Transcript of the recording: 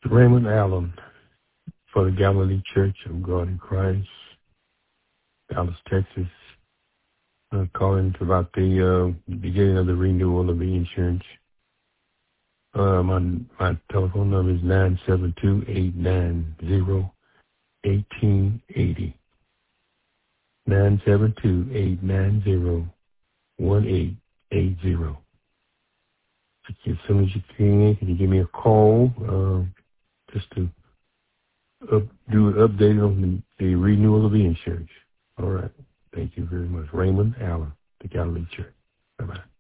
Raymond Allen for the Galilee Church of God in Christ, Dallas, Texas. Calling about the beginning of the renewal of the insurance. My telephone number is 972-890-1880. 972-890-1880. As soon as you can you give me a call just to do an update on the renewal of the insurance. All right. Thank you very much. Raymond Allen, the Galilee Church. Bye-bye.